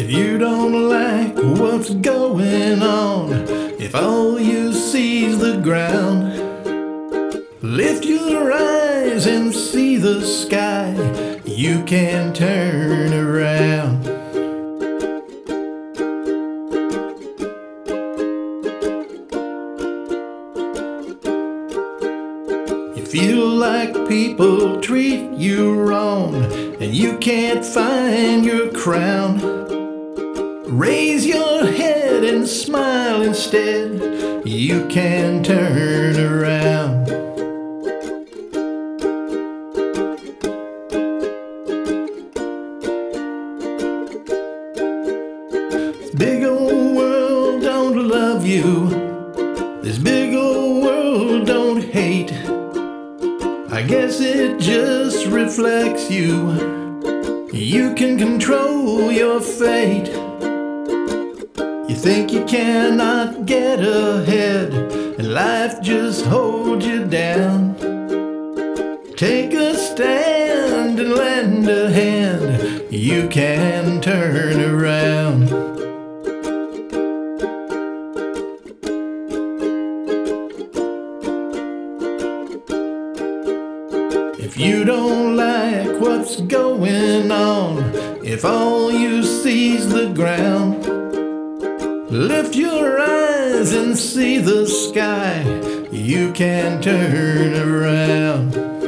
you don't like what's going on, if all you see's the ground, lift your eyes and see the sky. You can turn around. You feel like people treat you wrong and you can't find your crown. Raise your head and smile instead. You can turn around. This big old world don't love you. This big old world don't hate. I guess it just reflects you. You can control your fate. You think you cannot get ahead, and life just holds you down. Take a stand and lend a hand. You can turn around. If you don't like what's going on, if all you see's the ground, lift your eyes and see the sky. You can turn around.